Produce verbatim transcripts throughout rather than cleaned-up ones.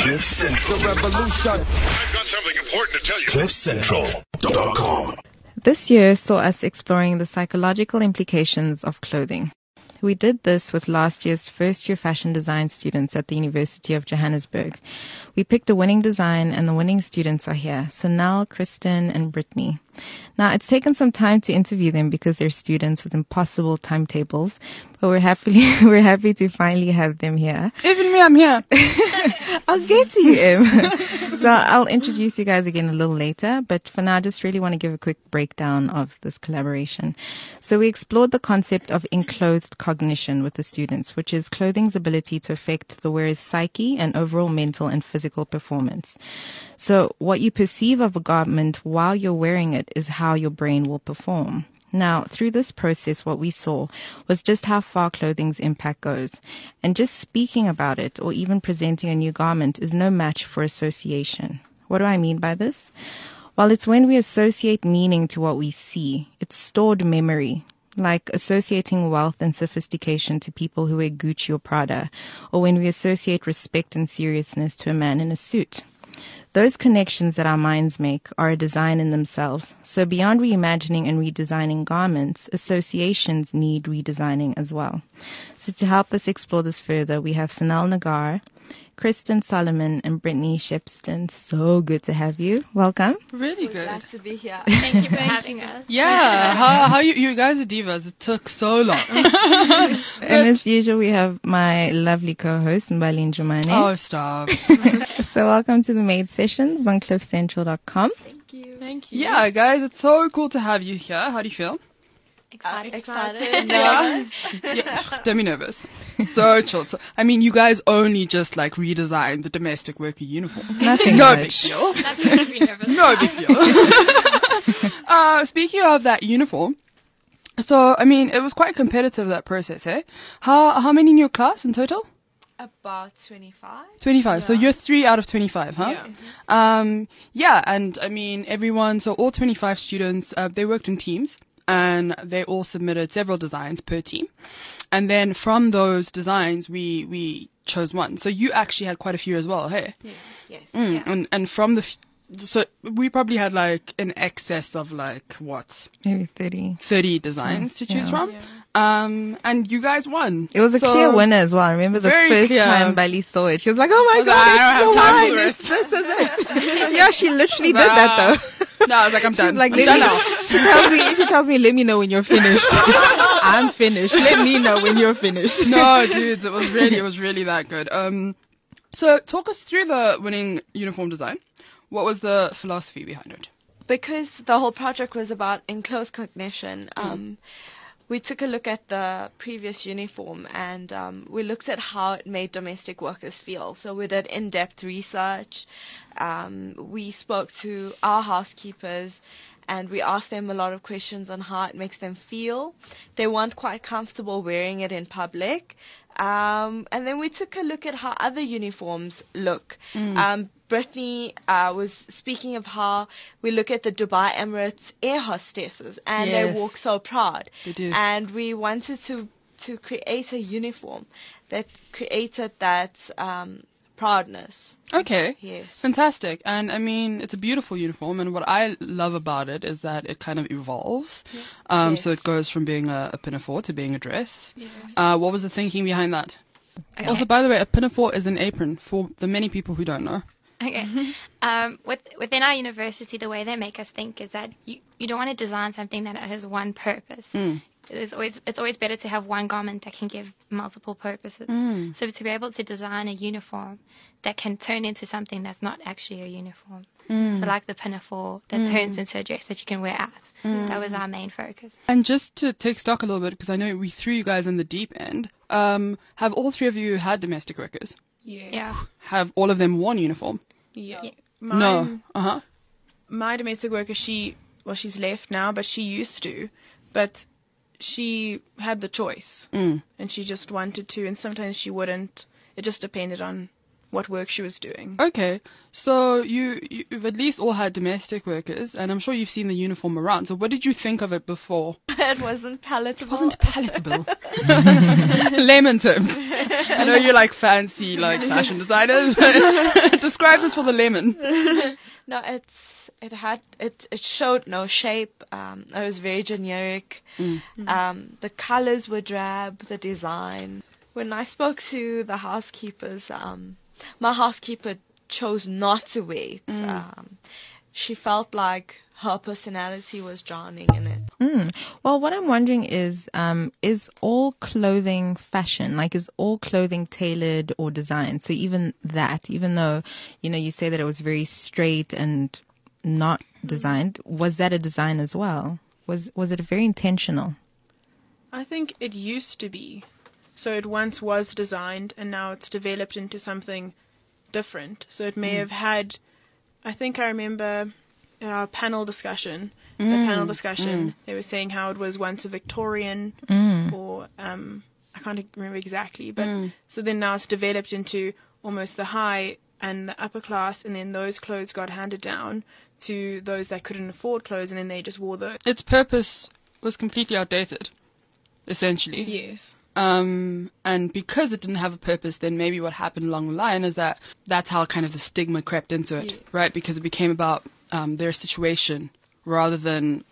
Cliff Central. The revolution. I've got something important to tell you. cliff central dot com. This year saw us exploring the psychological implications of clothing. We did this with last year's first-year fashion design students at the University of Johannesburg. We picked a winning design, and the winning students are here, Sanal, Kristen, and Brittany. Now, it's taken some time to interview them because they're students with impossible timetables, but we're happy, we're happy to finally have them here. Even me, I'm here. I'll get to you, Em. So I'll introduce you guys again a little later, but for now, I just really want to give a quick breakdown of this collaboration. So we explored the concept of enclothed cognition with the students, which is clothing's ability to affect the wearer's psyche and overall mental and physical performance. So what you perceive of a garment while you're wearing it is how your brain will perform. Now, through this process, what we saw was just how far clothing's impact goes. And just speaking about it or even presenting a new garment is no match for association. What do I mean by this? Well, it's when we associate meaning to what we see. It's stored memory, like associating wealth and sophistication to people who wear Gucci or Prada, or when we associate respect and seriousness to a man in a suit. Those connections that our minds make are a design in themselves. So beyond reimagining and redesigning garments, associations need redesigning as well. So to help us explore this further, we have Sanal Nagar, Kristen Solomon, and Brittany Shepston. So good to have you. Welcome. Really We're good. glad to be here. Thank you for having us. Yeah, how how you you guys are divas. It took so long. And as usual, we have my lovely co-host, Mbali Njumane. Oh, stop. So welcome to the Made Sessions on cliff central dot com. Thank you. Thank you. Yeah, guys, it's so cool to have you here. How do you feel? Excited. Excited. Yeah. yeah. Don't be nervous. So chill. So, I mean, you guys only just like redesigned the domestic worker uniform. Nothing No big much. deal. Nothing to be nervous No about. big deal. uh, speaking of that uniform, so I mean, it was quite competitive, that process, eh? How how many in your class in total? About twenty-five. twenty-five. So Yeah. you're three out of twenty-five, huh? Yeah. Um, yeah, and I mean, everyone, so all twenty-five students, uh, they worked in teams, and they all submitted several designs per team. And then from those designs, we, we chose one. So you actually had quite a few as well, hey? Yes. Yes. Mm, Yeah. and, and from the, f- so we probably had like an excess of like, what, Maybe thirty. thirty designs to choose Yeah. from? Yeah. Um, and you guys won. It was a So- clear winner as well. I remember the Very first clear. time Bali saw it. She was like, oh my I was god, like, I don't it's the have time for one. the It's this is it. Yeah, she literally did that though. No, I was like, I'm done. She's like, I'm let done me, now. she tells me, she tells me, let me know when you're finished. I'm finished. Let me know when you're finished. No, dudes, it was really, it was really that good. Um, so talk us through the winning uniform design. What was the philosophy behind it? Because the whole project was about enclosed cognition, um, we took a look at the previous uniform and um, we looked at how it made domestic workers feel. So we did in-depth research. Um, we spoke to our housekeepers and we asked them a lot of questions on how it makes them feel. They weren't quite comfortable wearing it in public. Um, and then we took a look at how other uniforms look. Um, Brittany uh, was speaking of how we look at the Dubai Emirates air hostesses and Yes. they walk so proud. They do. And we wanted to, to create a uniform that created that um, proudness. Okay. Yes. Fantastic. And I mean, it's a beautiful uniform, and what I love about it is that it kind of evolves. Um, Yes. So it goes from being a, a pinafore to being a dress. Yes. Uh, what was the thinking behind that? Okay. Also, by the way, a pinafore is an apron for the many people who don't know. Okay. Um, with, within our university, the way they make us think is that you, you don't want to design something that has one purpose. Mm. It's always it's always better to have one garment that can give multiple purposes. Mm. So to be able to design a uniform that can turn into something that's not actually a uniform. Mm. So like the pinafore that turns into a dress that you can wear out. That was our main focus. And just to take stock a little bit, because I know we threw you guys in the deep end, um, have all three of you had domestic workers? Yeah. Have all of them worn uniform? Yeah. Yeah. Mine, No. Uh-huh. My domestic worker, she, well, she's left now, but she used to. But she had the choice, Mm. and she just wanted to, and sometimes she wouldn't. It just depended on what work she was doing. Okay, so you, you've at least all had domestic workers, and I'm sure you've seen the uniform around. So what did you think of it before? It wasn't palatable. It wasn't palatable. Layman terms. I know you're like fancy, like fashion designers. But describe this for the layman. No, it's it had it it showed no shape. Um, it was very generic. Mm. Um, the colors were drab. The design. When I spoke to the housekeepers, um, my housekeeper chose not to wear it. Mm. Um, she felt like her personality was drowning in it. Mm. Well, what I'm wondering is, um, is all clothing fashion? Like, is all clothing tailored or designed? So even that, even though, you know, you say that it was very straight and not designed, was that a design as well? Was was it very intentional? I think it used to be. So it once was designed, and now it's developed into something different. So it may Mm. have had, I think I remember in our panel discussion, the Mm. panel discussion, Mm. they were saying how it was once a Victorian, Mm. or um, I can't remember exactly, but Mm. so then now it's developed into almost the high and the upper class, and then those clothes got handed down to those that couldn't afford clothes, and then they just wore those. Its purpose was completely outdated, essentially. Yes. Um, and because it didn't have a purpose, then maybe what happened along the line is that that's how kind of the stigma crept into it, Yeah. right? Because it became about um, their situation rather than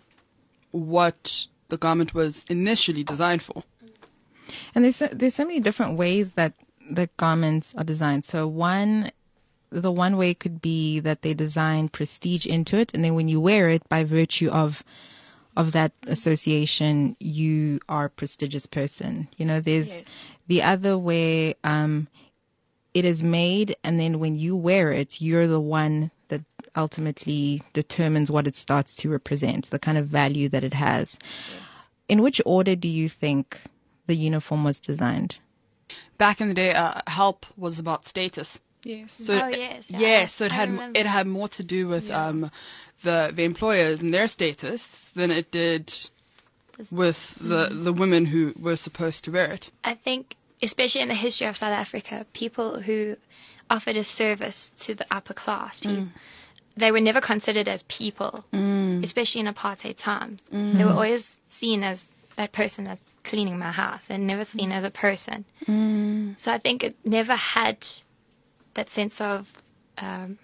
what the garment was initially designed for. And there's so, there's so many different ways that the garments are designed. So one, the one way could be that they design prestige into it, and then when you wear it, by virtue of of that association, you are a prestigious person. You know, there's Yes. the other way, um, it is made, and then when you wear it, you're the one that ultimately determines what it starts to represent, the kind of value that it has. In which order do you think the uniform was designed? Back in the day, uh, help was about status. Yes. So Oh, it- yes, yeah, yes, so it I had remember. it had more to do with Yeah. um, the the employers and their status than it did with the the women who were supposed to wear it. I think, especially in the history of South Africa, people who offered a service to the upper class, people, they were never considered as people, especially in apartheid times. They were always seen as that person that's cleaning my house and never seen as a person. So I think it never had that sense of um,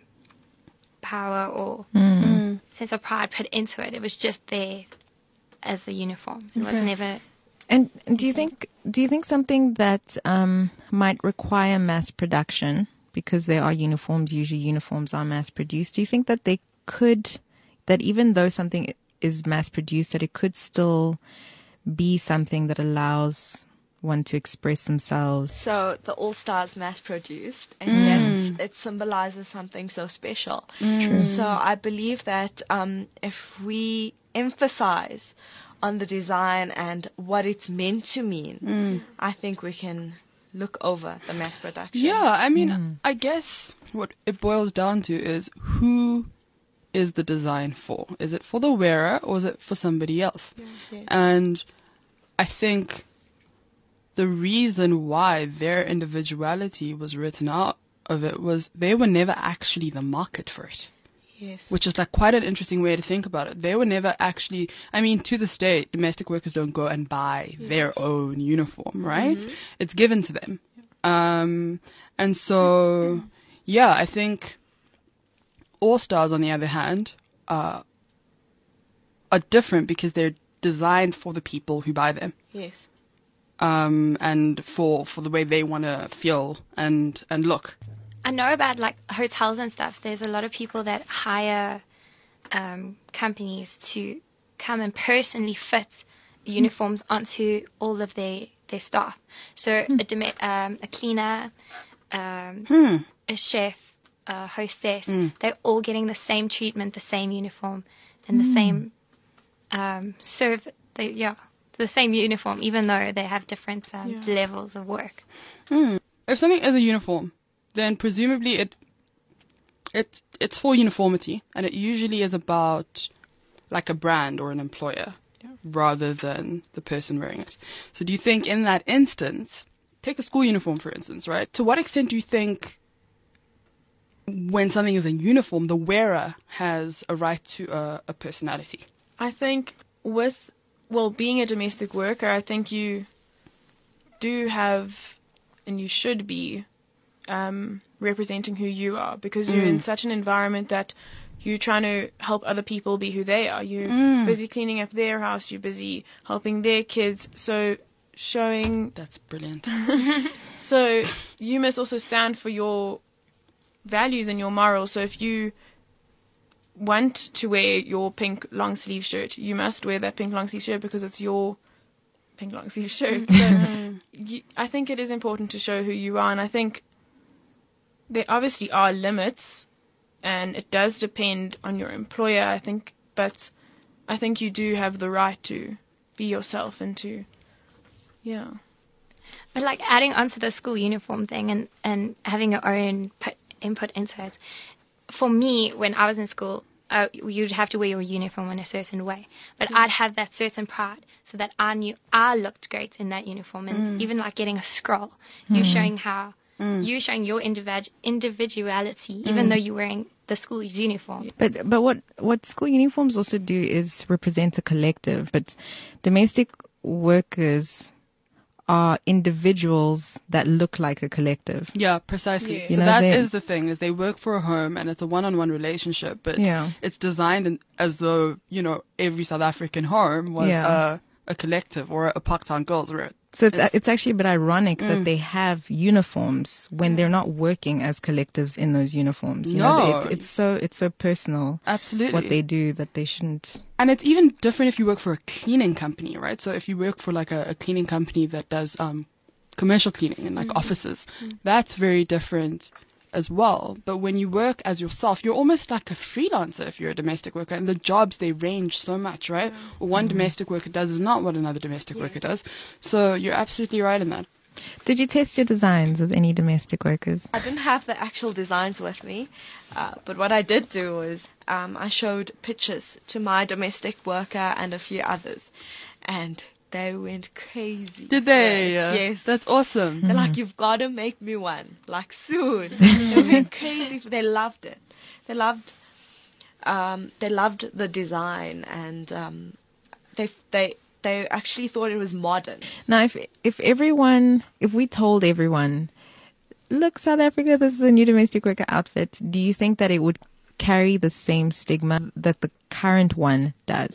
power or sense of pride put into it. It was just there as a uniform. It was never... And do you think do you think something that um, might require mass production, because there are uniforms, usually uniforms are mass produced, do you think that they could, that even though something is mass produced, that it could still be something that allows one to express themselves? So the All Stars mass produced, and yet it symbolizes something so special. So I believe that um, if we emphasize on the design and what it's meant to mean, I think we can look over the mass production. Yeah, I mean, I guess what it boils down to is who is the design for? Is it for the wearer or is it for somebody else? Yes. And I think the reason why their individuality was written out of it was they were never actually the market for it. Yes. Which is like quite an interesting way to think about it. They were never actually, I mean, to this day, domestic workers don't go and buy their own uniform, right? It's given to them. Um, and so, yeah, I think All Stars, on the other hand, uh, are different because they're designed for the people who buy them. Yes. Um, and for, for the way they want to feel and, and look. I know about like hotels and stuff. There's a lot of people that hire um, companies to come and personally fit uniforms onto all of their, their staff. So a, dom- um, a cleaner, um, Hmm. a chef, a hostess, Mm. they're all getting the same treatment, the same uniform, and the same um, serve. They, yeah, the same uniform, even though they have different um, Yeah. levels of work. Hmm. If something is a uniform, then presumably it it it's for uniformity, and it usually is about like a brand or an employer rather than the person wearing it. So do you think in that instance, take a school uniform for instance, right? To what extent do you think when something is a uniform, the wearer has a right to a, a personality. I think with, well, being a domestic worker, I think you do have, and you should be, um, representing who you are, because you're Mm. in such an environment that you're trying to help other people be who they are. You're Mm. busy cleaning up their house, you're busy helping their kids, so showing, That's brilliant. so you must also stand for your values and your morals. So if you want to wear your pink long sleeve shirt, you must wear that pink long sleeve shirt because it's your pink long sleeve shirt. So you, I think it is important to show who you are, and I think there obviously are limits, and it does depend on your employer, I think, but I think you do have the right to be yourself and to, yeah. But like adding onto the school uniform thing and, and having your own put, input into it. For me, when I was in school, uh, you'd have to wear your uniform in a certain way. But I'd have that certain pride so that I knew I looked great in that uniform. And even like getting a scroll, you're showing how, you're showing your individ- individuality, even though you're wearing the school's uniform. But but what what school uniforms also do is represent a collective. But domestic workers are individuals that look like a collective. Yeah, precisely. Yeah. So You know, that they- is the thing, is they work for a home and it's a one-on-one relationship, but Yeah. it's designed in, as though, you know, every South African home was Yeah. a, a collective or a Parktown Girls. Where So it's It's- it's actually a bit ironic Mm. that they have uniforms when they're not working as collectives in those uniforms. You know, No. it's, it's so it's so personal Absolutely. what they do that they shouldn't. And it's even different if you work for a cleaning company, right? So if you work for like a, a cleaning company that does um, commercial cleaning in like offices, that's very different as well. But when you work as yourself, you're almost like a freelancer if you're a domestic worker. And the jobs, they range so much, right? What one domestic worker does is not what another domestic worker does. So you're absolutely right in that. Did you test your designs with any domestic workers? I didn't have the actual designs with me, uh, but what I did do was um, I showed pictures to my domestic worker and a few others, and they went crazy. Did they? Yes. yes. That's awesome. They're like, you've got to make me one, like soon. They went crazy. They loved it. They loved, um, they loved the design, and um, they they they actually thought it was modern. Now, if if everyone, if we told everyone, look, South Africa, this is a new domestic worker outfit, do you think that it would carry the same stigma that the current one does?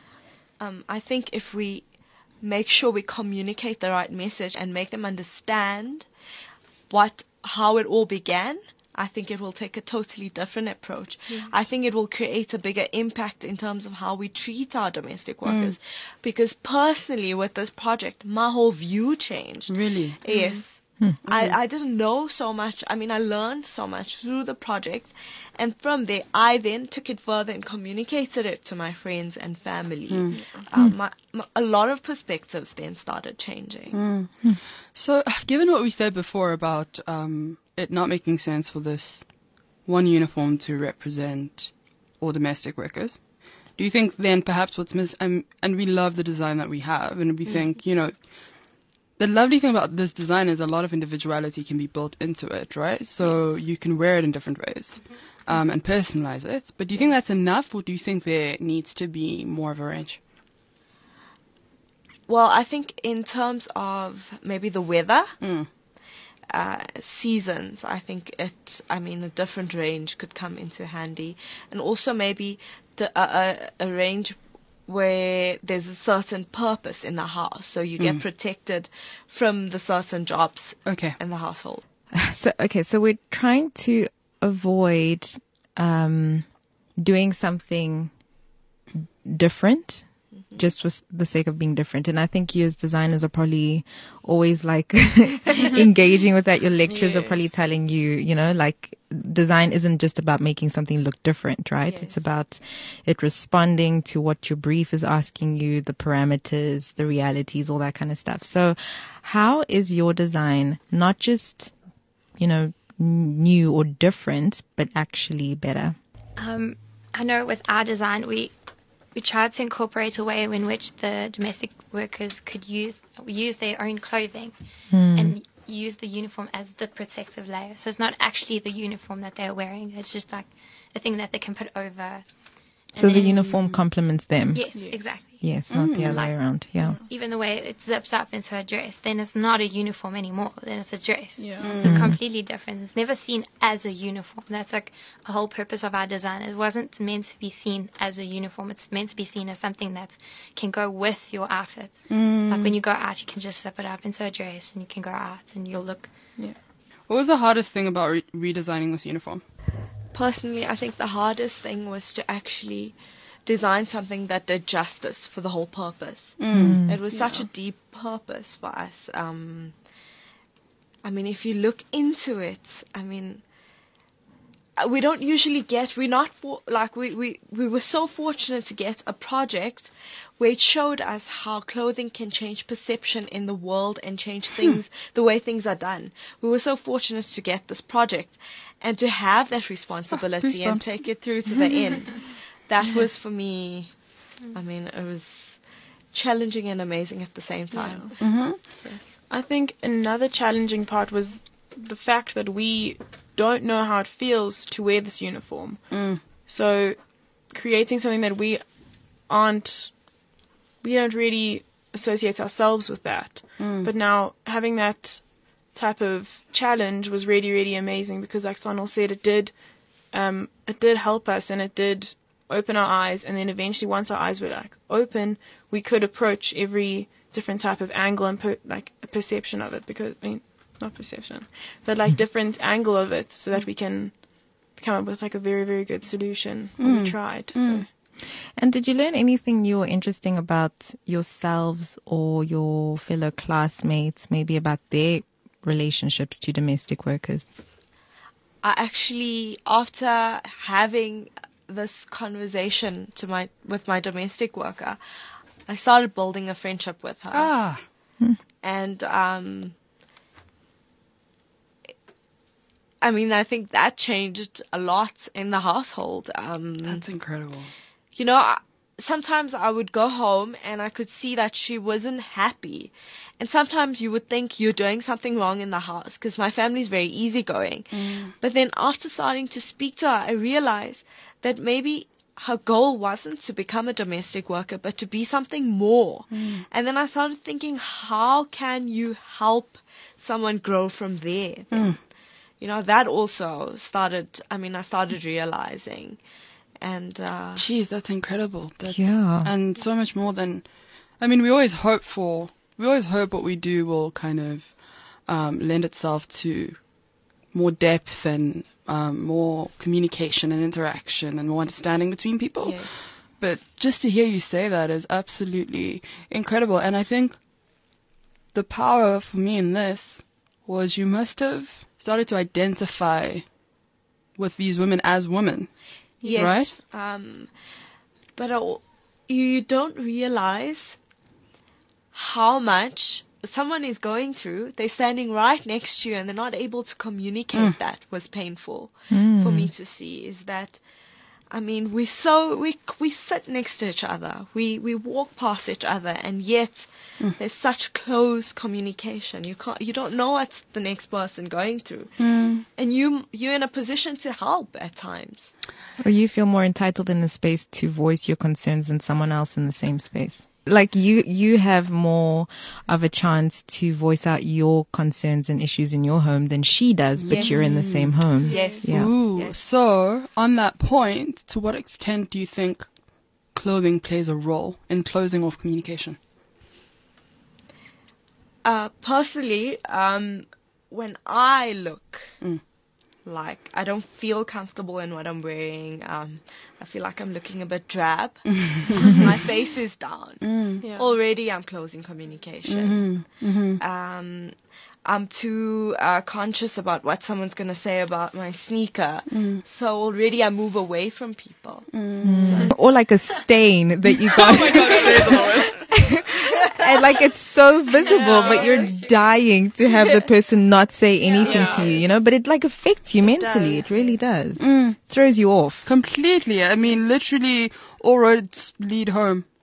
Um, I think if we make sure we communicate the right message and make them understand what how it all began, I think it will take a totally different approach. I think it will create a bigger impact in terms of how we treat our domestic workers. Because personally, with this project, my whole view changed. Really? Yes. I, I didn't know so much. I mean, I learned so much through the project. And from there, I then took it further and communicated it to my friends and family. Um, my, my, a lot of perspectives then started changing. So, given what we said before about um, it not making sense for this one uniform to represent all domestic workers, do you think then perhaps what's missing, um, and we love the design that we have, and we think, you know, the lovely thing about this design is a lot of individuality can be built into it, right? So you can wear it in different ways um, and personalize it. But do you think that's enough, or do you think there needs to be more of a range? Well, I think in terms of maybe the weather, Mm. uh, seasons, I think it, I mean, a different range could come into handy. And also maybe the, a, a, a range where there's a certain purpose in the house, so you get protected from the certain jobs Okay. in the household. So okay, so we're trying to avoid um, doing something different just for the sake of being different. And I think you as designers are probably always like engaging with that. Your lecturers are probably telling you, you know, like design isn't just about making something look different, right? Yes. It's about it responding to what your brief is asking you, the parameters, the realities, all that kind of stuff. So how is your design not just, you know, n- new or different, but actually better? Um, I know with our design, we we tried to incorporate a way in which the domestic workers could use use their own clothing and use the uniform as the protective layer. So it's not actually the uniform that they're wearing. It's just like a thing that they can put over. So And the then- uniform complements them. Yes, exactly. Yes, not the other way Like- around. Yeah. Even the way it zips up into a dress, then it's not a uniform anymore. Then it's a dress. Yeah. So it's completely different. It's never seen as a uniform. That's like a whole purpose of our design. It wasn't meant to be seen as a uniform. It's meant to be seen as something that can go with your outfit. Like when you go out, you can just zip it up into a dress and you can go out and you'll look. What was the hardest thing about re- redesigning this uniform? Personally, I think the hardest thing was to actually design something that did justice for the whole purpose. It was such a deep purpose for us. Um, I mean, if you look into it, I mean, uh, we don't usually get, we're not, for, like, we, we, we were so fortunate to get a project where it showed us how clothing can change perception in the world and change things, the way things are done. We were so fortunate to get this project and to have that responsibility and goosebumps. take it through to the end. That was for me, I mean, it was challenging and amazing at the same time. Yes. I think another challenging part was the fact that we don't know how it feels to wear this uniform. So creating something that we aren't, we don't really associate ourselves with that. But now having that type of challenge was really, really amazing because like Sonal said, it did, um, it did help us and it did open our eyes, and then eventually once our eyes were like open, we could approach every different type of angle and per, like a perception of it, because I mean not perception but like different angle of it, so that we can come up with like a very, very good solution. Mm. We tried. So. And did you learn anything new or interesting about yourselves or your fellow classmates, maybe about their relationships to domestic workers? I actually, after having this conversation to my with my domestic worker, I started building a friendship with her. Ah. And um, I mean, I think that changed a lot in the household. Um, That's incredible. you know, I- sometimes I would go home and I could see that she wasn't happy. And sometimes you would think you're doing something wrong in the house because my family's very easygoing. But then after starting to speak to her, I realized that maybe her goal wasn't to become a domestic worker, but to be something more. And then I started thinking, how can you help someone grow from there? You know, that also started, I mean, I started realizing. And, uh, Jeez, that's incredible. That's, Yeah. And so much more than, I mean, we always hope for, we always hope what we do will kind of um, lend itself to more depth and um, more communication and interaction and more understanding between people. yes. But just to hear you say that is absolutely incredible. And I think the power for me in this was you must have started to identify with these women as women. Yes. Right? Um, but uh, you don't realize how much someone is going through. They're standing right next to you and they're not able to communicate. That was painful for me to see. Is that, I mean, we so we we sit next to each other. We we walk past each other, and yet there's such close communication. You can't, you don't know what the next person going through, and you you're in a position to help at times. Or you feel more entitled in the space to voice your concerns than someone else in the same space? Like you, you have more of a chance to voice out your concerns and issues in your home than she does, but Yes. you're in the same home. Yes. Yeah. Ooh, Yes. so on that point, to what extent do you think clothing plays a role in closing off communication? Uh, personally, um, when I look Mm. like I don't feel comfortable in what I'm wearing, um, I feel like I'm looking a bit drab. My face is down. Yeah. Already, I'm closing communication. Um, I'm too uh, conscious about what someone's gonna say about my sneaker, so already I move away from people. Or like a stain that you got. Oh my God, and like it's so visible, but you're dying to have the person not say anything Yeah. to you, you know. But it like affects you mentally. It, does, really does. Throws you off. Completely. I mean, literally, all roads lead home.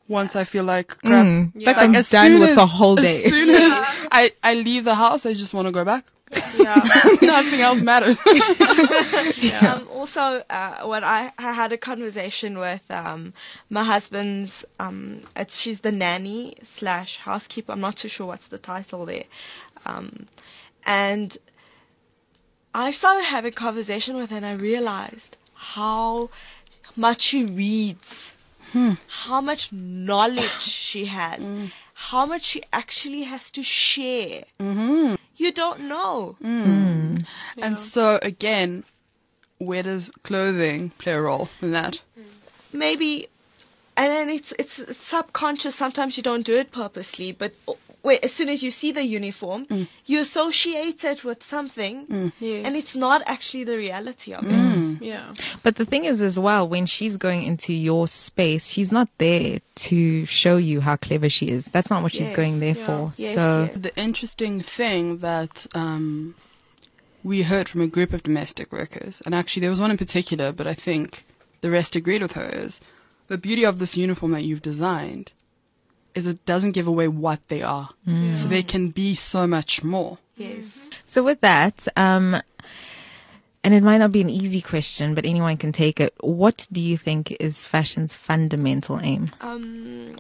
once I feel like crap. Mm, Yeah. like Like, I'm as done soon with as- the whole day. As soon as I, I leave the house, I just want to go back. Yeah. Nothing else matters. Um, also, uh, when I, I had a conversation with um, my husband's, um, it's, she's the nanny slash housekeeper. I'm not too sure what's the title there. Um, and I started having conversation with her, and I realized how much she reads, Hmm. how much knowledge she has, how much she actually has to share. Mm-hmm. You don't know. Mm. And so, again, where does clothing play a role in that? Maybe, and then it's it's subconscious. Sometimes you don't do it purposely, but wait, as soon as you see the uniform, Mm. you associate it with something, Mm. Yes. and it's not actually the reality of it. Mm. yeah. But the thing is as well, when she's going into your space, she's not there to show you how clever she is. That's not what she's Yes, going there yeah. for. Yes, so yes. The interesting thing that um, we heard from a group of domestic workers, and actually there was one in particular, but I think the rest agreed with her, is the beauty of this uniform that you've designed is it doesn't give away what they are. Mm. So they can be so much more. Yes. So with that, um, and it might not be an easy question, but anyone can take it. What do you think is fashion's fundamental aim? Um.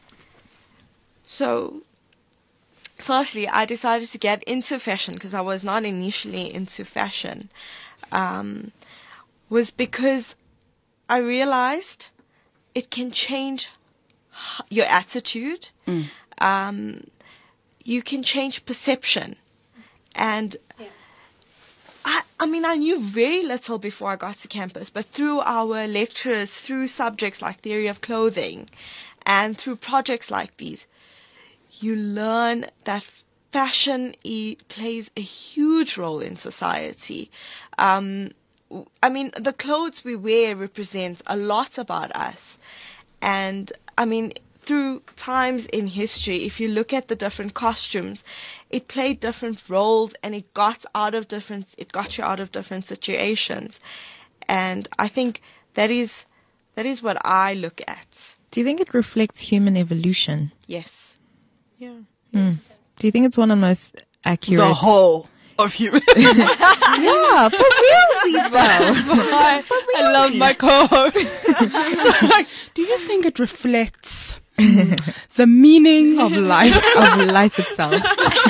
So, firstly, I decided to get into fashion because I was not initially into fashion. Um, was because I realized it can change h- your attitude. Mm. Um, you can change perception, and I, I mean, I knew very little before I got to campus, but through our lectures, through subjects like theory of clothing, and through projects like these, you learn that fashion e- plays a huge role in society. Um, w- I mean, the clothes we wear represents a lot about us. And, I mean, through times in history, if you look at the different costumes, it played different roles and it got out of different, it got you out of different situations. And I think that is, that is what I look at. Do you think it reflects human evolution? Yes. Yeah. Mm. Do you think it's one of the most accurate? The whole of human. Yeah, for realsies though. I, I love my co-host. Like, do you think it reflects the meaning of life? Of life itself.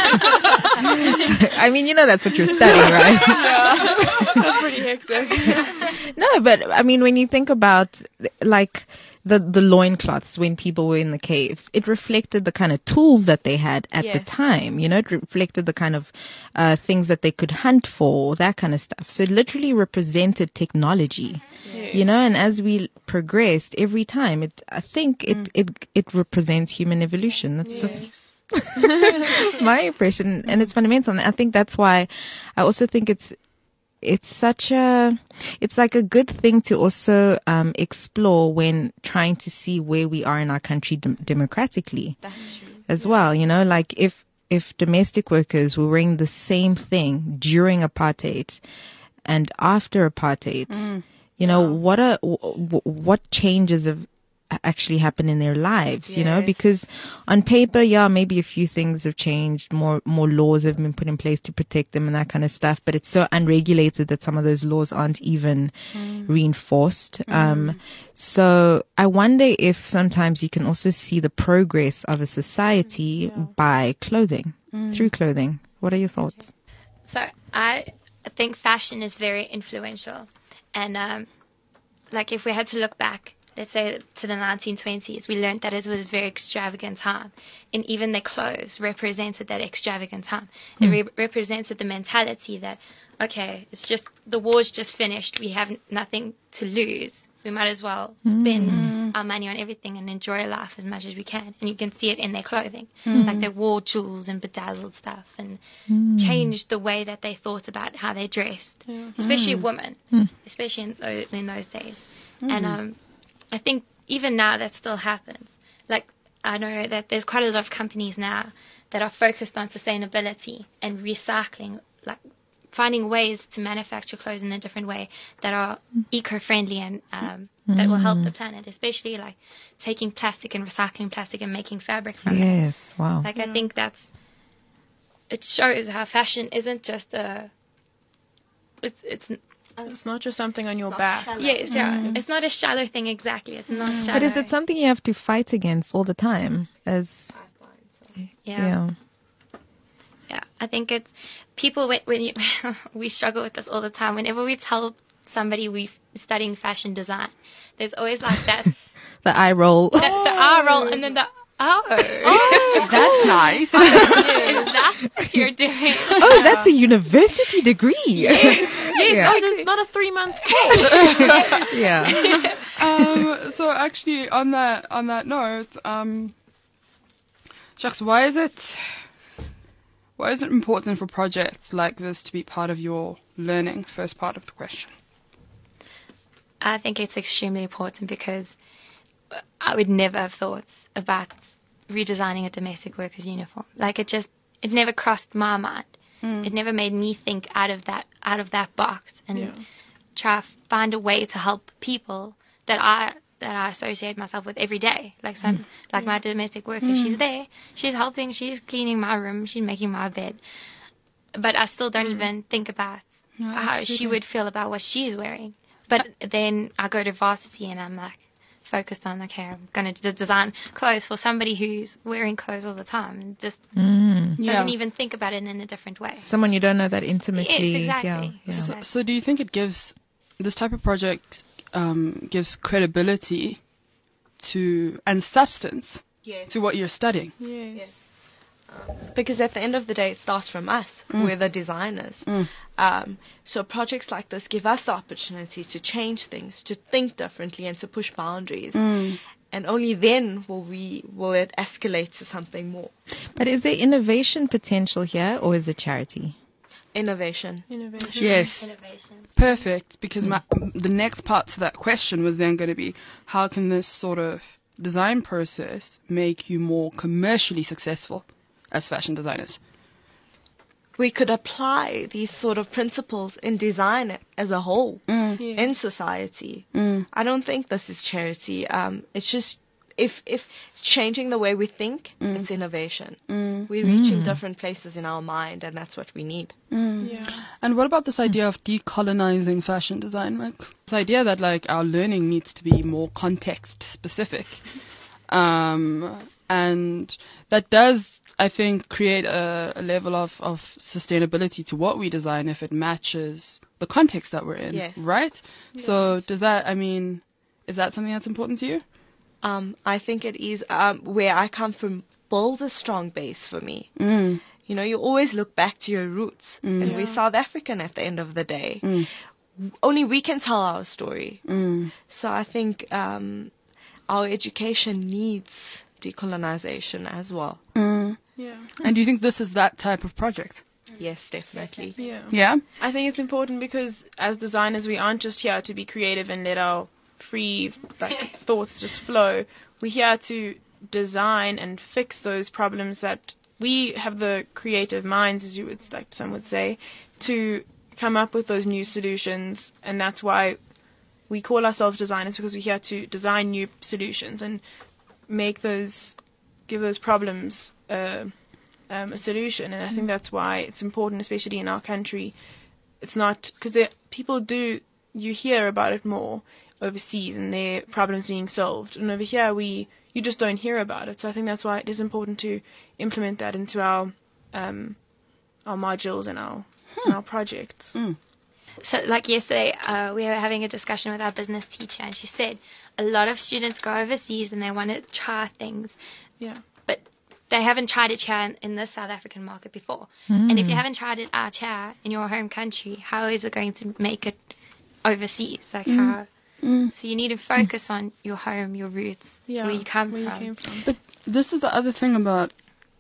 I mean, you know that's what you're studying, right? That's pretty hectic. No, but I mean, when you think about like the the loincloths when people were in the caves, it reflected the kind of tools that they had at the Yes. time. You know, it reflected the kind of uh, things that they could hunt for, that kind of stuff. So it literally represented technology. Yes. You know, and as we progressed every time, it I think it it it represents human evolution. That's just my impression, and it's fundamental. And I think that's why I also think it's it's such a it's like a good thing to also um, explore when trying to see where we are in our country dem- democratically That's true. as well. You know, like if if domestic workers were wearing the same thing during apartheid and after apartheid, you know, what are w- w- what changes have actually happened in their lives, you know, Yes. because on paper, yeah, maybe a few things have changed, more more laws have been put in place to protect them and that kind of stuff, but it's so unregulated that some of those laws aren't even reinforced. Um, so I wonder if sometimes you can also see the progress of a society by clothing, through clothing. What are your thoughts? So I think fashion is very influential, and um, like if we had to look back, let's say to the nineteen twenties, we learned that it was a very extravagant time, and even their clothes represented that extravagant time. It re- represented the mentality that, okay, it's just the war's just finished, we have n- nothing to lose. We might as well spend our money on everything and enjoy life as much as we can. And you can see it in their clothing. Like they wore jewels and bedazzled stuff and changed the way that they thought about how they dressed, especially women, especially in, tho- in those days. And um, I think even now that still happens. Like I know that there's quite a lot of companies now that are focused on sustainability and recycling, like finding ways to manufacture clothes in a different way that are eco-friendly and um, that will help the planet, especially like taking plastic and recycling plastic and making fabric from it. Yes, wow. Like I think that's, it shows how fashion isn't just a, it's, it's, It's not just something on your back. yes, yeah, it's not a shallow thing exactly. It's not shallow. But is it something you have to fight against all the time? As Yeah. yeah. Yeah, I think it's people when, when you, we struggle with this all the time. Whenever we tell somebody we're studying fashion design, there's always like that The eye roll. the, the eye roll and then the oh, That's nice. is that what you're doing? Oh, that's a university degree. Yes, Yeah. Oh, it's not a three month course. Yeah. um, so actually, on that on that note, um, Shucks, why is it why is it important for projects like this to be part of your learning? First part of the question. I think it's extremely important because I would never have thought about redesigning a domestic workers uniform. Like it just, it never crossed my mind. Mm. It never made me think out of that, out of that box and Yeah. try to find a way to help people that I, that I associate myself with every day. Like some, like my domestic worker, she's there, she's helping, she's cleaning my room, she's making my bed. But I still don't even think about No, how she absolutely. would feel about what she's wearing. But then I go to varsity and I'm like focused on, okay, I'm going to d- design clothes for somebody who's wearing clothes all the time and just Mm. Yeah. doesn't even think about it in a different way. Someone you don't know that intimately. Yes, exactly. Yeah. So, Yeah. so do you think it gives this type of project um, gives credibility to and substance Yes. to what you're studying? Yes. Because at the end of the day, it starts from us. We're the designers. Mm. Um, so projects like this give us the opportunity to change things, to think differently, and to push boundaries. Mm. And only then will we will it escalate to something more. But is there innovation potential here, or is it charity? Innovation. Innovation. Yes. Innovation. Perfect, because my, the next part to that question was then going to be, how can this sort of design process make you more commercially successful as fashion designers? We could apply these sort of principles in design as a whole Yeah. in society. Mm. I don't think this is charity. Um, it's just if if changing the way we think, it's innovation. Mm. We're reaching different places in our mind, and that's what we need. Mm. Yeah. And what about this idea of decolonizing fashion design? Like this idea that like our learning needs to be more context specific, um, and that does, I think, create a, a level of, of sustainability to what we design if it matches the context that we're in, Yes. right? So does that? I mean, is that something that's important to you? Um, I think it is um, where I come from. Build a strong base for me. Mm. You know, you always look back to your roots, Mm. and we're Yeah. South African at the end of the day. Mm. Only we can tell our story. Mm. So I think um, our education needs decolonization as well. Mm. Yeah. And do you think this is that type of project? Yes, definitely. Yeah. Yeah. I think it's important because as designers, we aren't just here to be creative and let our free like thoughts just flow. We're here to design and fix those problems that we have the creative minds, as you would like some would say, to come up with those new solutions. And that's why we call ourselves designers, because we're here to design new solutions and make those, give those problems uh, um, a solution. And I think that's why it's important, especially in our country. It's not because people do, you hear about it more overseas and their problems being solved, and over here we you just don't hear about it. So I think that's why it is important to implement that into our um, our modules and our and our projects. Mm. So, like yesterday, uh, we were having a discussion with our business teacher, and she said a lot of students go overseas and they want to try things, Yeah. but they haven't tried it here in, in the South African market before. And if you haven't tried it out here in your home country, how is it going to make it overseas? Like how? So you need to focus on your home, your roots, Yeah. where you come where from. you came from. But this is the other thing about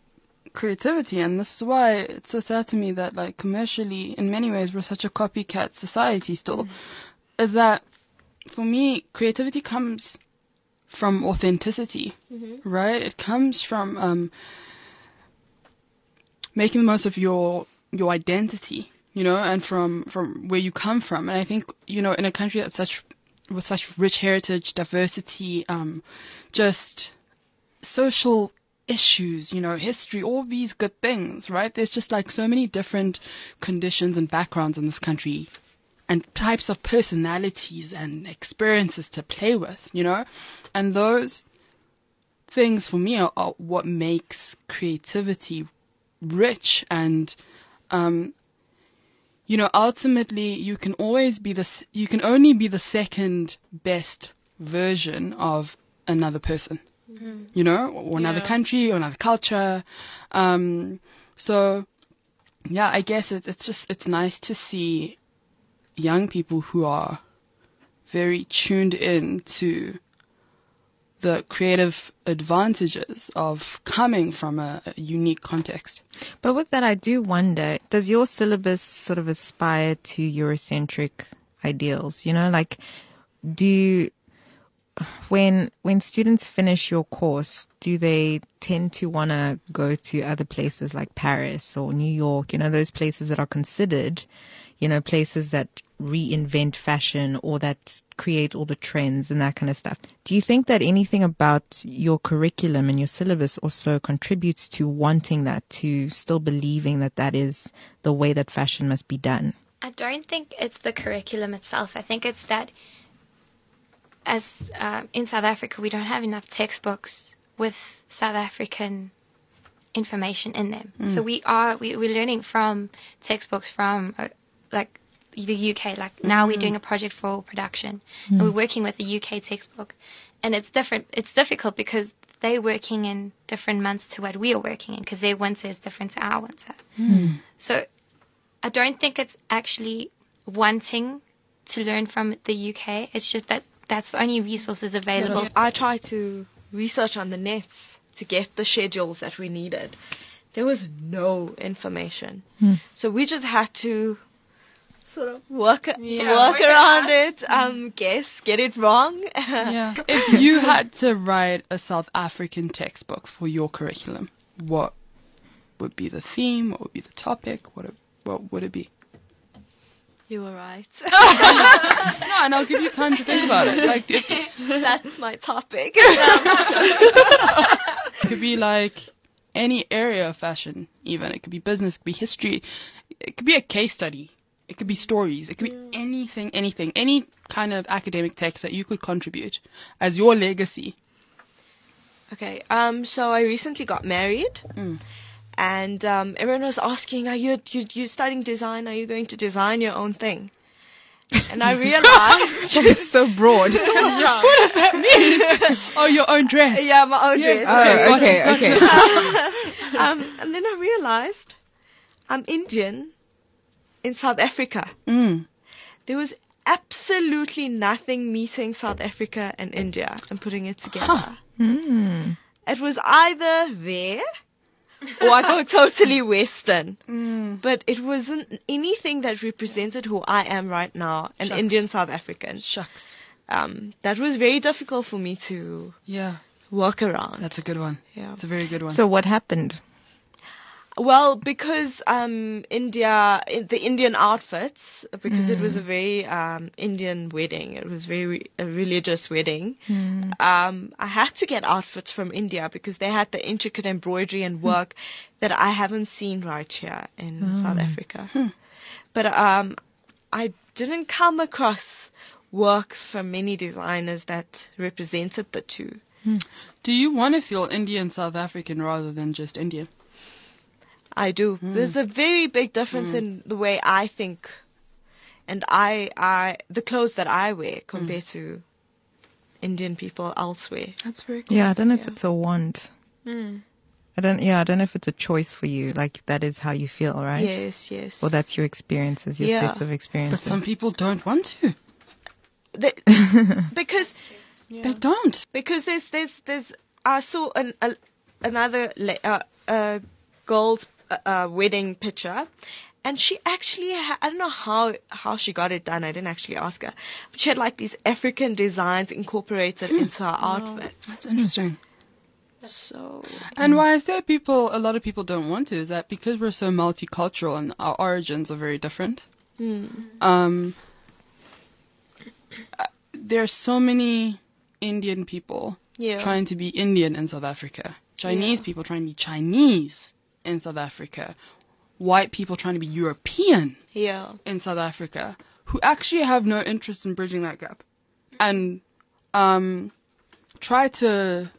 creativity, and this is why it's so sad to me that, like, commercially, in many ways, we're such a copycat society still, is that, for me, creativity comes from authenticity, right? It comes from um, making the most of your your identity, you know, and from, from where you come from. And I think, you know, in a country that's such, with such rich heritage, diversity, um, just social issues, you know, history, all these good things, right? There's just like so many different conditions and backgrounds in this country and types of personalities and experiences to play with, you know? And those things for me are, are what makes creativity rich. And, um, you know, ultimately you can always be the, s- you can only be the second best version of another person, mm-hmm. you know, or another Yeah. country or another culture. Um, so yeah, I guess it, it's just, it's nice to see young people who are very tuned in to the creative advantages of coming from a, a unique context. But with that, I do wonder, does your syllabus sort of aspire to Eurocentric ideals? You know, like, do you, when when students finish your course, do they tend to want to go to other places like Paris or New York, you know, those places that are considered, you know, places that reinvent fashion or that create all the trends and that kind of stuff? Do you think that anything about your curriculum and your syllabus also contributes to wanting that, to still believing that that is the way that fashion must be done? I don't think it's the curriculum itself. I think it's that as uh, in South Africa, we don't have enough textbooks with South African information in them. Mm. So we are we, we're learning from textbooks from uh, like the U K. Like now we're doing a project for production, Mm. and we're working with the U K textbook, and it's different. It's difficult because they're working in different months to what we are working in, because their winter is different to our winter. Mm. So I don't think it's actually wanting to learn from the U K. It's just that that's the only resources available. I tried to research on the nets to get the schedules that we needed. There was no information. Hmm. So we just had to sort of work, Yeah, work work it around out. it, um, guess, get it wrong. Yeah. If you had to write a South African textbook for your curriculum, what would be the theme? What would be the topic? What, what would it be? You were right. No, and I'll give you time to think about it. Like, it, That's my topic. it could be like any area of fashion, even. It could be business, it could be history, it could be a case study, it could be stories, it could be anything, anything, any kind of academic text that you could contribute as your legacy. Okay, um, so I recently got married. Mm. And um, everyone was asking, are you, you you studying design? Are you going to design your own thing? And I realized... It's so broad. Yeah. Oh, your own dress. yeah, my own Yes. dress. Oh, okay, okay. um, and then I realized I'm Indian in South Africa. Mm. There was absolutely nothing meeting South Africa and India and putting it together. Huh. Mm. It was either there or I go totally Western. Mm. But it wasn't anything that represented who I am right now, an Shucks. Indian South African. Shucks. Um, that was very difficult for me to Yeah, work around. that's a good one. Yeah. It's a very good one. So what happened? Well, because um, India, in- the Indian outfits, because it was a very um, Indian wedding. It was very a religious wedding. Mm. Um, I had to get outfits from India because they had the intricate embroidery and work that I haven't seen right here in South Africa. But um, I didn't come across work from many designers that represented the two. Do you want to feel Indian South African rather than just Indian? I do. There's a very big difference in the way I think, and I, I, the clothes that I wear compared to Indian people elsewhere. That's very cool. Yeah, I don't know if Yeah. it's a want. Mm. I don't. Yeah, I don't know if it's a choice for you. Like that is how you feel, right? Yes, yes. Or that's your experiences, your Yeah. sets of But experiences. some people don't want to. The, because They don't. because there's there's there's I saw an a, another le- uh, uh, girl's uh, uh, wedding picture, and she actually ha- I don't know how how she got it done. I didn't actually ask her, but she had like these African designs incorporated into her outfit. That's interesting. So And why is there people, a lot of people don't want to, is that because we're so multicultural and our origins are very different. mm, Um, uh, there are so many Indian people yeah, trying to be Indian in South Africa. Chinese Yeah. people trying to be Chinese in South Africa. White people trying to be European yeah, in South Africa, who actually have no interest in bridging that gap, and um, try to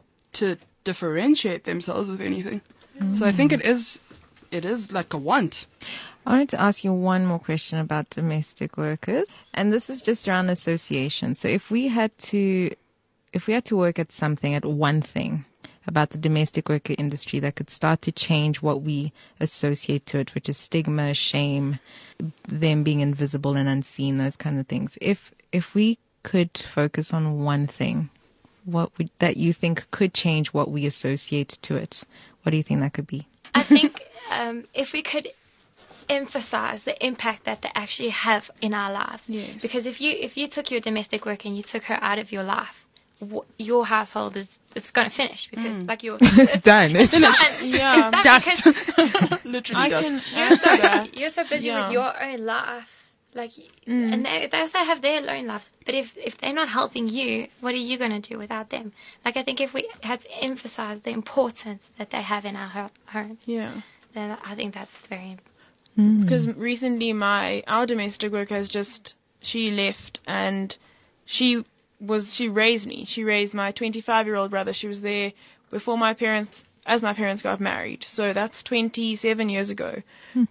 to differentiate themselves with anything. So I think it is it is like a want. I wanted to ask you one more question about domestic workers, and this is just around association. So if we had to, if we had to work at something, at one thing about the domestic worker industry that could start to change what we associate to it, which is stigma, shame, them being invisible and unseen, those kind of things. If if we could focus on one thing, what would that you think could change what we associate to it? What do you think that could be? I think um, if we could emphasize the impact that they actually have in our lives. Yes. Because if you if you took your domestic worker and you took her out of your life, w- your household is it's going to finish because like your It's done. It's done. Yeah. It's done because Literally I does. can you're answer so that. you're so busy Yeah. with your own life, like, Mm. and they, they also have their own lives. But if if they're not helping you, what are you going to do without them? Like, I think if we had to emphasize the importance that they have in our ho- home, Yeah. then I think that's very Because recently my our domestic worker has just she left and she was she raised me. She raised my twenty-five year old brother. She was there before my parents as my parents got married. So that's twenty-seven years ago.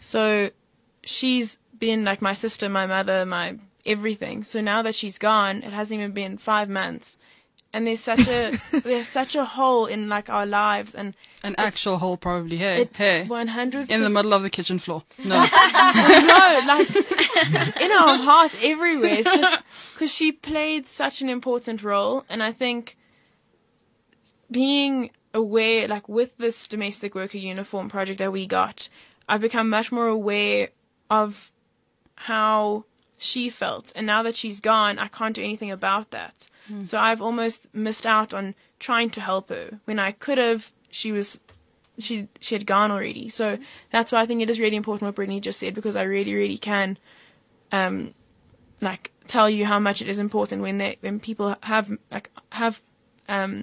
So she's been like my sister, my mother, my everything. So now that she's gone, it hasn't even been five months. And there's such a there's such a hole in like our lives and An actual hole probably here. it's Here. one hundred In the middle of the kitchen floor. No. no, like in our hearts everywhere. It's just because she played such an important role, and I think being aware, like with this domestic worker uniform project that we got, I've become much more aware of how she felt, and now that she's gone, I can't do anything about that. So I've almost missed out on trying to help her when I could have. She was. She she had gone already, so that's why I think it is really important what Brittany just said, because I really really can, um, like tell you how much it is important when they when people have like have, um,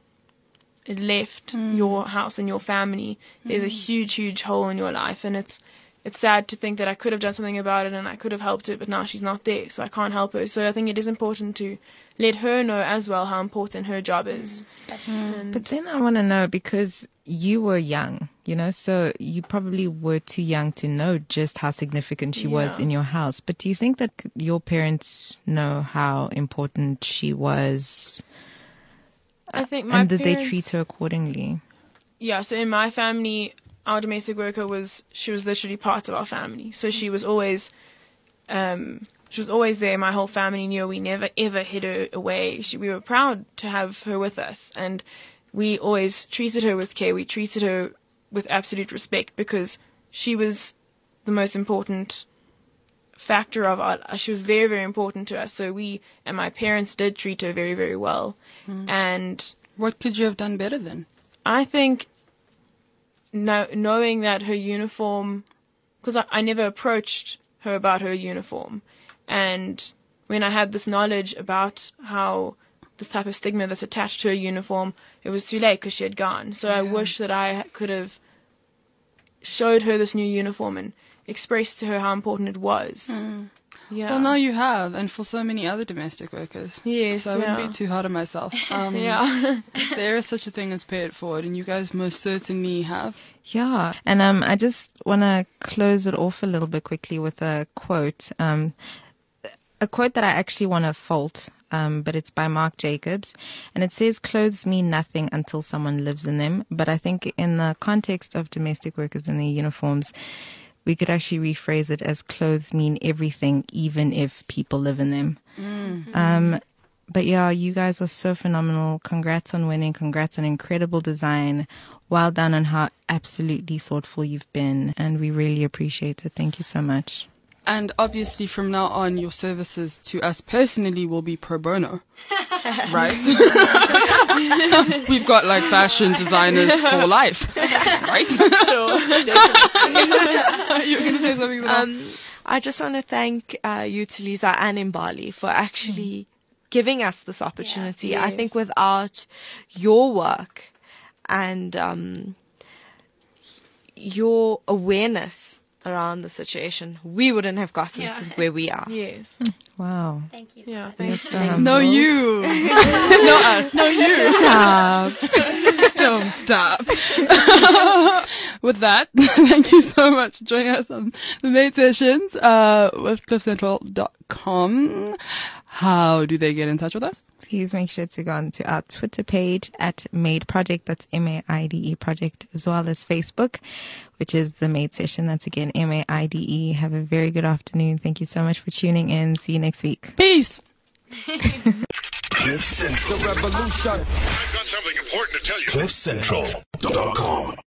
left your house and your family. There's a huge huge hole in your life, and it's it's sad to think that I could have done something about it and I could have helped her, but now she's not there, so I can't help her. So I think it is important to let her know as well how important her job is. And But then I want to know, because you were young, you know, so you probably were too young to know just how significant she was Yeah. in your house. But do you think that your parents know how important she was? I think my And did they parents- treat her accordingly? Yeah, so in my family, our domestic worker was, she was literally part of our family. So she was always, um, she was always there. My whole family knew her. We never ever hid her away. She, we were proud to have her with us, and we always treated her with care. We treated her with absolute respect because she was the most important factor of our, she was very, very important to us. So we, and my parents did treat her very, very well. And What could you have done better then? I think know, knowing that her uniform, because I, I never approached her about her uniform, and when I had this knowledge about how this type of stigma that's attached to her uniform, it was too late because she had gone. So I wish that I could have showed her this new uniform and expressed to her how important it was. Yeah. Well, now you have, and for so many other domestic workers. Yes. So I yeah. wouldn't be too hard on myself. Um, yeah. There is such a thing as pay it forward, and you guys most certainly have. Yeah. And um, I just want to close it off a little bit quickly with a quote. Um, a quote that I actually want to fault, um, but it's by Marc Jacobs. And it says, clothes mean nothing until someone lives in them. But I think in the context of domestic workers in their uniforms, we could actually rephrase it as clothes mean everything, even if people live in them. Mm-hmm. Um, but yeah, you guys are so phenomenal. Congrats on winning. Congrats on incredible design. Well done on how absolutely thoughtful you've been. And we really appreciate it. Thank you so much. And obviously from now on, your services to us personally will be pro bono. Right? We've got like fashion designers for life. Right? Sure, definitely. You're going to say something about Um, I just want to thank uh, you, Tuliza, and Imbali for actually giving us this opportunity. I Yes. think without your work and um, your awareness around the situation, we wouldn't have gotten Yeah. to where we are. Yes. Wow. Thank you. So Yeah. much. Thank So you. humble. No, you. No, us. No, you. Stop. Don't stop. With that, thank you so much for joining us on the Made Sessions uh, with cliff central dot com. How do they get in touch with us? Please make sure to go on to our Twitter page at Made Project. That's M A I D E Project, as well as Facebook, which is the Made Session. That's again M A I D E. Have a very good afternoon. Thank you so much for tuning in. See you next week. Peace. Cliff Central. The revolution. I've got something important to tell you. cliff central dot com.